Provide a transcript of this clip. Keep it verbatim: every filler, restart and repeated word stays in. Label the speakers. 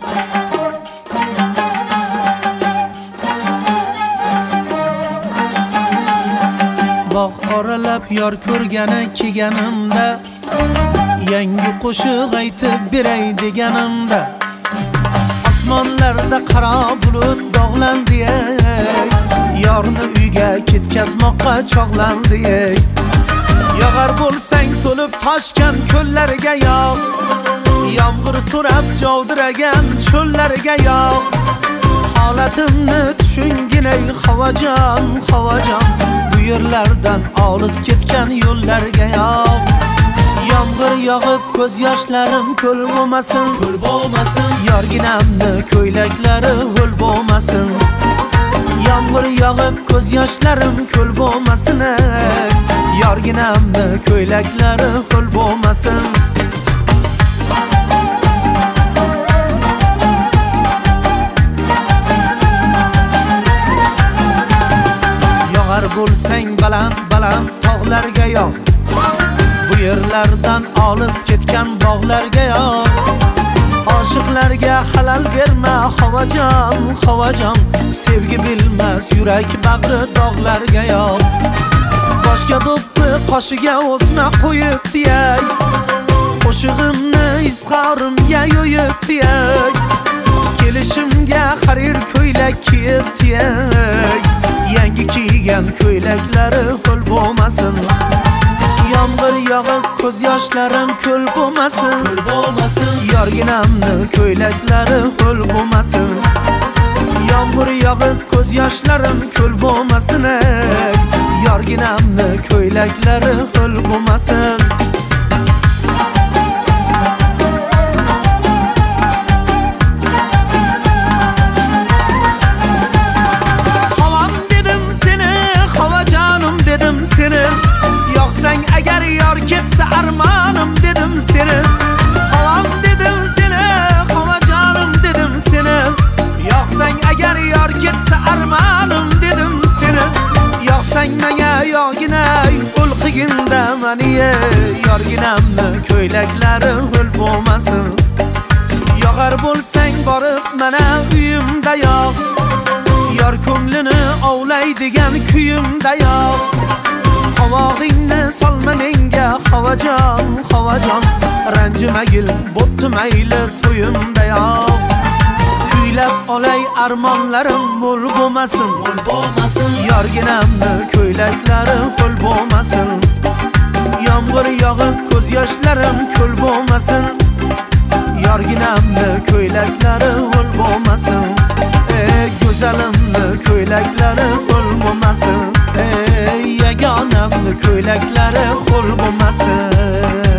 Speaker 1: Bog' oralab yor ko'rgani kelganimda, yangi qo'shiq aytib beray deganimda, osmonlarda qaro bulut dog'landi, yorni uyga ketkazmoqqa chog'landi. Yog'ar bo'lsang to'lib toshgan ko'llarga yog', yomg'ir so'rab jovdiragan cho'llarga yog'. Holatimni tushungin ey havojon, havojon, bu yerlardan olis ketgan yo'llarga yog'. Yomg'ir yog'ib ko'z yoshlarim ko'l bo'lmasin, ko'l bo'lmasin. Yorginamni ko'ylaklari ho'l bo'lmasin. Yomg'ir yog'ib ko'z yoshlarim ko'l bo'lmasin, yorginamni ko'ylaklari ho'l bo'lmasin. Yog'ar bo'lsang baland baland tog'larga yog', bu yerlardan olis ketgan bog'larga yog'. Oshiqlarga halal berma havojon, havojon, sevgi bilmas yurak bag'ri dog'larga yog'. Boshga do'ppi qoshiga o'sma qo'yib tiyay, qo'shig'imni izhorimga yo'yib tiyay, kelishimga harir ko'ylak kiyib tiyay, yangi kiygan ko'ylaklari ho'l bo'lmasin. Yomg'ir yog'ib ko'z yoshlarim ko'l bo'lmasin, ko'l bo'lmasin. Yorginamni ko'ylaklari ho'l bo'lmasin. Yomg'ir yog'ib ko'z yoshlarim ko'l bo'lmasin, yorginamni ko'ylaklari ho'l bo'lmasin. Havom dedim seni, havojonim dedim seni, yoqsang agar yor ketsa armonim dedim seni. Havom dedim seni, havojonim dedim seni, yoqsang agar yor ketsa armonim dedim seni. Yoqsang menga yoginay ulqiginda mani, yorginamni ko'ylaklari ho'l bo'lmasin. Yog'ar bo'lsang borib mana uyimda yog', yor ko'nglini ovlaydigan kuyimda yog'. Qovog'ingni solma menga havojon, havojon, ranjimagil bo'pti mayli to'yimda yog'. Kuylab olay armonlarim mo'l bo'lmasin, mo'l bo'lmasin. Yorginamni ko'ylaklari ho'l bo'lmasin. Yomg'ir yog'ib ko'z yoshlarim ko'l bo'lmasin, yorginamni ko'ylaklari ho'l bo'lmasin. Ey go'zalimni ko'ylaklari ho'l bo'lmasin, ey yagonamni ko'ylaklari ho'l bo'lmasin.